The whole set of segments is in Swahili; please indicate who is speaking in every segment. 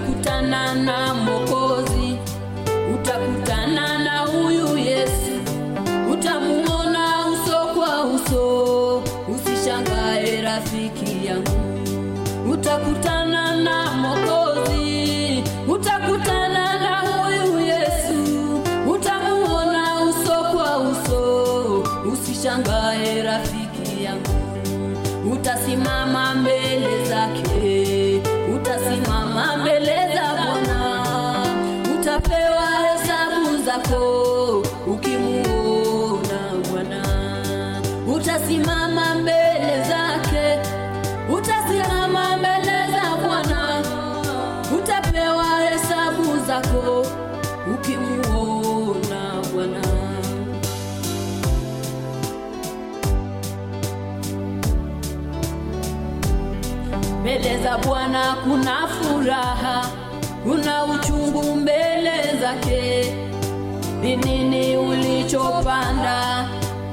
Speaker 1: utakutana na Mwokozi, utakutana na huyu Yesu, utamuona uso kwa uso. Usishangae rafiki yangu, utakutana na Mwokozi, utakutana na huyu Yesu, utamuona uso kwa uso. Usishangae rafiki yangu, utasimama mbele zake, utasimama mbele za Bwana, utapewa hesabu zako ukimuona Bwana. Utasimama mbele zake, utasimama mbele za Bwana, utapewa hesabu zako ukimuona Bwana. Mbele za Bwana kuna furaha, kuna uchungu mbele zake. Ni nini ulichopanda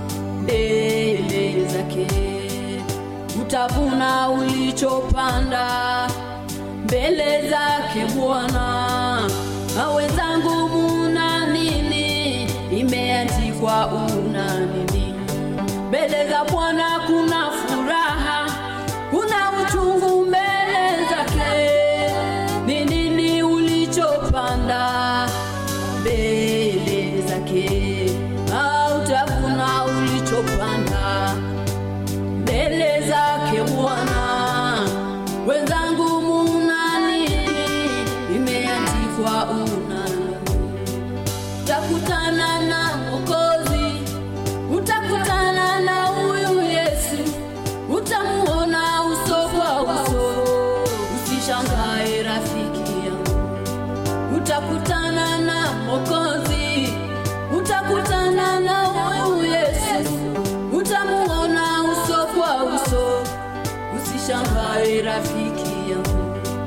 Speaker 1: mbele zake? Utavuna ulichopanda mbele zake Bwana. Wenzangu, muna nini? Imeandikwa una nini? Mbele za Bwana kuna furaha, kuna uchungu mbele zake. Ni nini ulichopanda mbele zake? Utavuna ulichopanda mbele zake Bwana. Wenzangu, muna nini? Imeandikwa una nini? Utakutana na Mwokozi, utakutana na huyu Yesu, utamuona uso kwa uso. Usishangae rafiki yangu, utakutana na Mwokozi, utakutana na huyu Yesu, utamuona uso kwa uso. Usishangae rafiki yangu.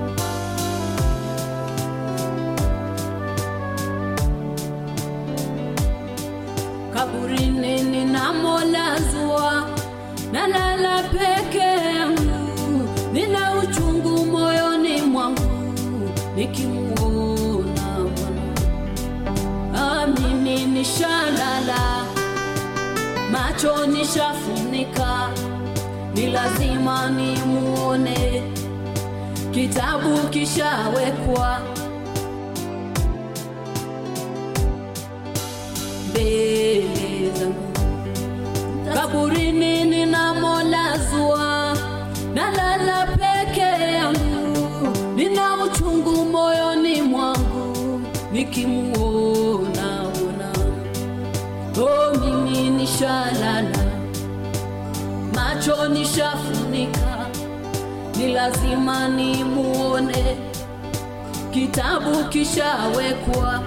Speaker 1: Kaburini ninamolazwa, nalala peke yangu, nina uchungu moyoni mwangu nikimuona Bwana. Mimi nishalala, macho nishafunika, ni lazima nimuone. Kitabu kishawekwa mbele zangu, kaburini ninamolazwa, nalala peke yangu, nina uchungu moyoni mwangu nikimuona Bwana. Mimi nishalala, macho nishafunika, ni lazima nimuone. Kitabu kishawekwa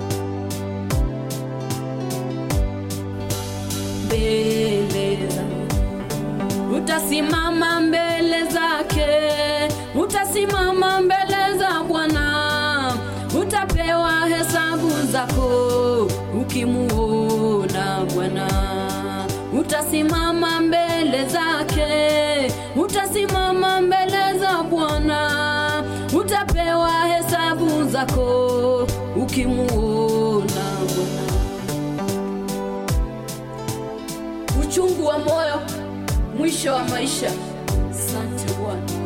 Speaker 1: mbele zangu, utasimama mbele zake, utasimama mbele za Bwana, utapewa hesabu zako ukimuona Bwana. Utasimama mbele zake, utasimama mbele za Bwana, utapewa hesabu zako ukimuona Bwana. Uchungu wa moyo, mwisho wa maisha. Asante Bwana.